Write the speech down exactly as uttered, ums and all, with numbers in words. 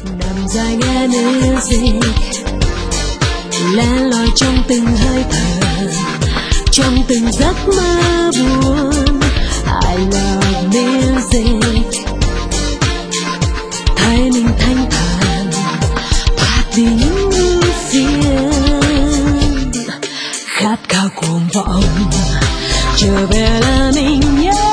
nằm dài nghe music len lỏi trong từng hơi thở, trong từng giấc mơ buồn. I love music, thấy mình thanh thản thoát đi những ưu phiền, khát khao cuồng vọng trở về là mình nhé.